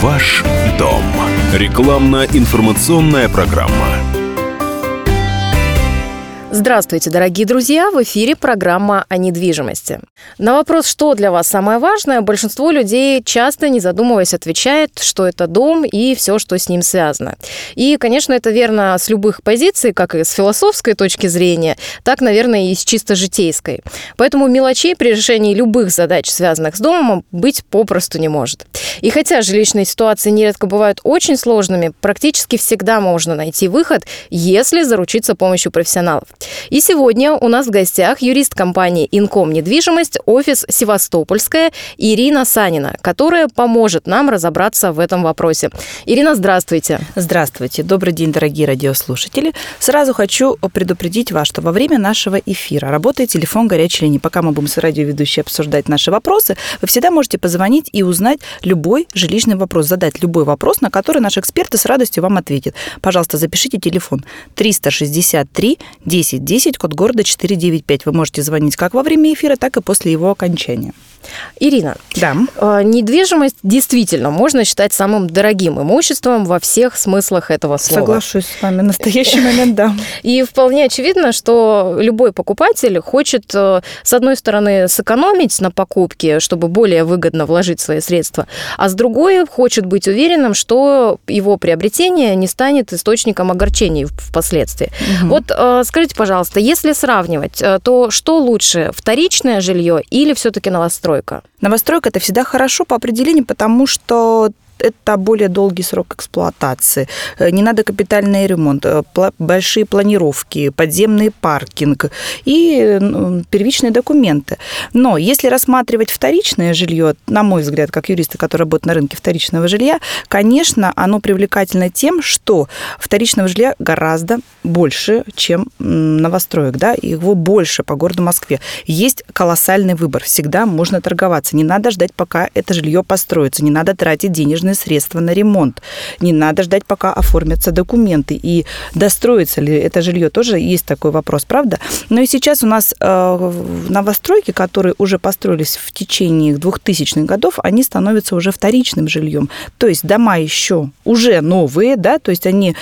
Ваш дом. Рекламно-информационная программа. Здравствуйте, дорогие друзья! В эфире программа о недвижимости. На вопрос, что для вас самое важное, большинство людей, часто не задумываясь, отвечает, что это дом и все, что с ним связано. И, конечно, это верно с любых позиций, как и с философской точки зрения, так, наверное, и с чисто житейской. Поэтому мелочей при решении любых задач, связанных с домом, быть попросту не может. И хотя жилищные ситуации нередко бывают очень сложными, практически всегда можно найти выход, если заручиться помощью профессионалов. И сегодня у нас в гостях юрист компании «Инком Недвижимость», офис «Севастопольская» Ирина Санина, которая поможет нам разобраться в этом вопросе. Ирина, здравствуйте. Здравствуйте. Добрый день, дорогие радиослушатели. Сразу хочу предупредить вас, что во время нашего эфира работает телефон горячей линии. Пока мы будем с радиоведущей обсуждать наши вопросы, вы всегда можете позвонить и узнать любой жилищный вопрос, задать любой вопрос, на который наши эксперты с радостью вам ответят. Пожалуйста, запишите телефон 363 10 10, код города 495. Вы можете звонить как во время эфира, так и после его окончания. Ирина, да. Недвижимость действительно можно считать самым дорогим имуществом во всех смыслах этого слова. Соглашусь с вами. В настоящий момент, да. И вполне очевидно, что любой покупатель хочет, с одной стороны, сэкономить на покупке, чтобы более выгодно вложить свои средства, а с другой хочет быть уверенным, что его приобретение не станет источником огорчений впоследствии. Угу. Вот скажите, пожалуйста, если сравнивать, то что лучше, вторичное жилье или все-таки новостройка? Новостройка – это всегда хорошо по определению, потому что это более долгий срок эксплуатации. Не надо капитальный ремонт, большие планировки, подземный паркинг и первичные документы. Но если рассматривать вторичное жилье, на мой взгляд, как юриста, который работает на рынке вторичного жилья, конечно, оно привлекательно тем, что вторичного жилья гораздо больше, чем новостроек. Да? Его больше по городу Москве. Есть колоссальный выбор. Всегда можно торговаться. Не надо ждать, пока это жилье построится. Не надо тратить денежные средства на ремонт. Не надо ждать, пока оформятся документы. И достроится ли это жилье, тоже есть такой вопрос, правда? Но и сейчас у нас новостройки, которые уже построились в течение 2000-х годов, они становятся уже вторичным жильем. То есть дома еще уже новые, да, то есть они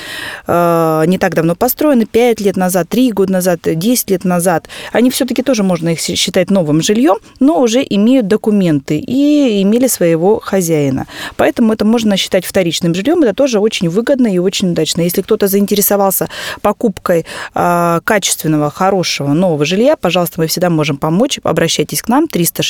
не так давно построены, 5 лет назад, 3 года назад, 10 лет назад. Они все-таки тоже можно их считать новым жильем, но уже имеют документы и имели своего хозяина. Поэтому это можно считать вторичным жильем, это тоже очень выгодно и очень удачно. Если кто-то заинтересовался покупкой качественного, хорошего, нового жилья, пожалуйста, мы всегда можем помочь. Обращайтесь к нам,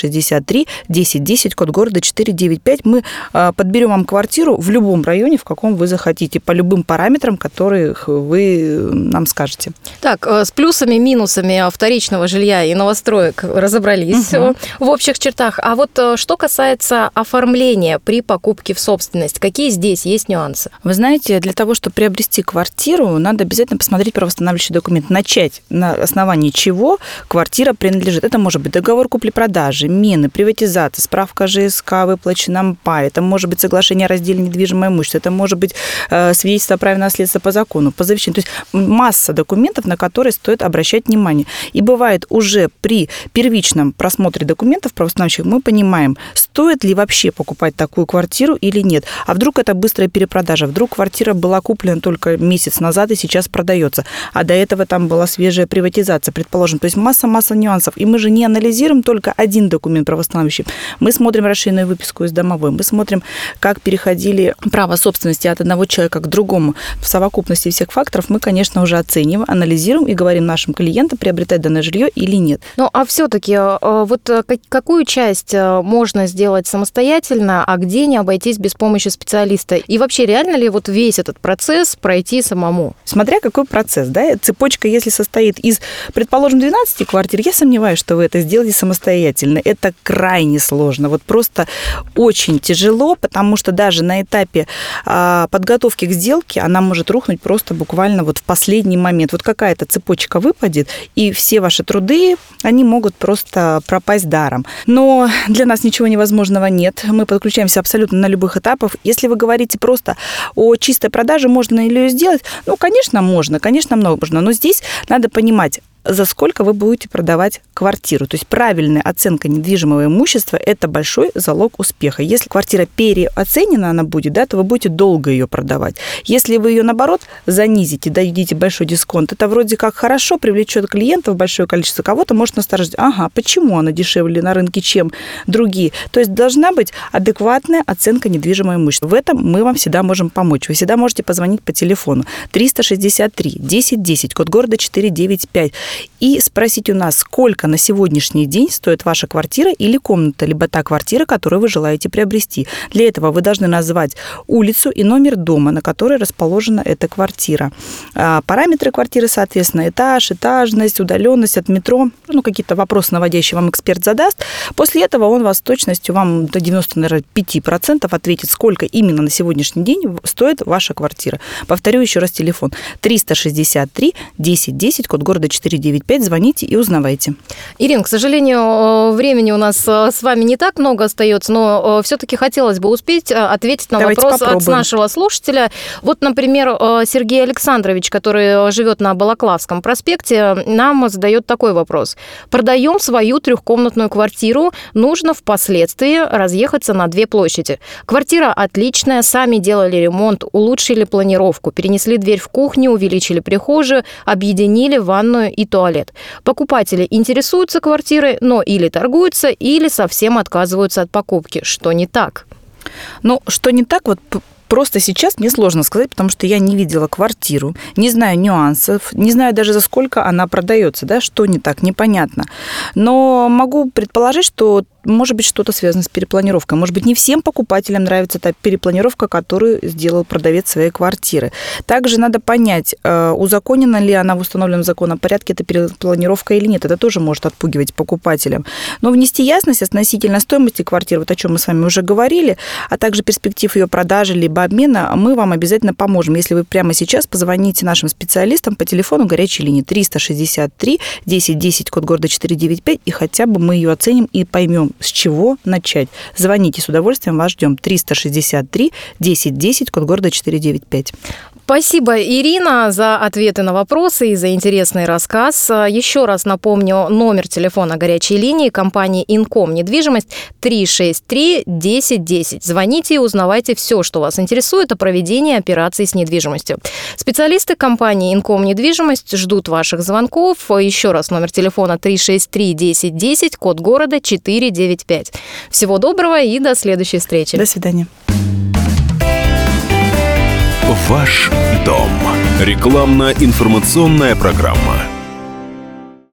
363 10 10, код города 495. Мы подберем вам квартиру в любом районе, в каком вы захотите, по любым параметрам, которых вы нам скажете. Так, с плюсами, минусами вторичного жилья и новостроек разобрались в общих чертах. А вот что касается оформления при покупке в собственность, какие здесь есть нюансы? Вы знаете, для того, чтобы приобрести квартиру, надо обязательно посмотреть правоустанавливающий документ. Начать на основании чего квартира принадлежит. Это может быть договор купли-продажи, мены, приватизация, справка ЖСК, выплачена МПА, это может быть соглашение о разделе недвижимого имущества, это может быть свидетельство о праве наследства по закону, по завещанию. То есть масса документов, на которые стоит обращать внимание. И бывает уже при первичном просмотре документов правоустанавливающих мы понимаем, стоит ли вообще покупать такую квартиру или нет. А вдруг это быстрая перепродажа, вдруг квартира была куплена только месяц назад и сейчас продается, а до этого там была свежая приватизация, предположим. То есть масса нюансов. И мы же не анализируем только один документ правоустанавливающий. Мы смотрим расширенную выписку из домовой, мы смотрим, как переходили право собственности от одного человека к другому. В совокупности всех факторов мы, конечно, уже оцениваем, анализируем и говорим нашим клиентам, приобретать данное жилье или нет. Ну, а все-таки вот какую часть можно сделать самостоятельно, а где не обойтись без помощи специалиста? И вообще, реально ли вот весь этот процесс пройти самому? Смотря какой процесс, да? Цепочка, если состоит из, предположим, 12 квартир, я сомневаюсь, что вы это сделаете самостоятельно. Это крайне сложно. Вот просто очень тяжело, потому что даже на этапе подготовки к сделке она может рухнуть просто буквально вот в последний момент. Вот какая-то цепочка выпадет, и все ваши труды, они могут просто пропасть даром. Но для нас ничего невозможного нет. Мы подключаемся абсолютно на любых этапах. Если вы говорите просто о чистой продаже, можно ли ее сделать? Ну, конечно, можно, конечно, много можно. Но здесь надо понимать, за сколько вы будете продавать квартиру. То есть правильная оценка недвижимого имущества – это большой залог успеха. Если квартира переоценена она будет, да, то вы будете долго ее продавать. Если вы ее, наоборот, занизите, дадите большой дисконт, это вроде как хорошо, привлечет клиентов большое количество, кого-то может насторожить. Ага, почему она дешевле на рынке, чем другие? То есть должна быть адекватная оценка недвижимого имущества. В этом мы вам всегда можем помочь. Вы всегда можете позвонить по телефону 363 10 10, код города 495, и спросить у нас, сколько на сегодняшний день стоит ваша квартира или комната, либо та квартира, которую вы желаете приобрести. Для этого вы должны назвать улицу и номер дома, на которой расположена эта квартира. Параметры квартиры, соответственно, этаж, этажность, удаленность от метро, какие-то вопросы наводящие вам эксперт задаст. После этого он вас с точностью, вам до 95% ответит, сколько именно на сегодняшний день стоит ваша квартира. Повторю еще раз телефон. 363 10 10, код города 495. Звоните и узнавайте. Ирина, к сожалению, времени у нас с вами не так много остается, но все-таки хотелось бы успеть ответить на вопрос от нашего слушателя. Вот, например, Сергей Александрович, который живет на Балаклавском проспекте, нам задает такой вопрос. Продаем свою 3-комнатную квартиру, нужно впоследствии разъехаться на 2 площади. Квартира отличная, сами делали ремонт, улучшили планировку, перенесли дверь в кухню, увеличили прихожую, объединили ванную и туалет. Покупатели интересуются квартирой, но или торгуются, или совсем отказываются от покупки. Что не так? Что не так, просто сейчас мне сложно сказать, потому что я не видела квартиру, не знаю нюансов, не знаю даже за сколько она продается, да, что не так, непонятно. Но могу предположить, что может быть что-то связано с перепланировкой. Может быть, не всем покупателям нравится та перепланировка, которую сделал продавец своей квартиры. Также надо понять, узаконена ли она в установленном законном порядке, эта перепланировка или нет. Это тоже может отпугивать покупателям. Но внести ясность относительно стоимости квартиры, о чем мы с вами уже говорили, а также перспектив ее продажи либо обмена, мы вам обязательно поможем. Если вы прямо сейчас позвоните нашим специалистам по телефону горячей линии 363 10 10, код города 495, и хотя бы мы ее оценим и поймем, с чего начать. Звоните, с удовольствием вас ждем. 363 10 10, код города 495. Спасибо, Ирина, за ответы на вопросы и за интересный рассказ. Еще раз напомню, номер телефона горячей линии компании Инком недвижимость 363 10 10. Звоните и узнавайте все, что вас интересует о проведении операций с недвижимостью. Специалисты компании Инком недвижимость ждут ваших звонков. Еще раз номер телефона 363 10 10, код города 495. Всего доброго и до следующей встречи. До свидания. Ваш дом. Рекламно-информационная программа.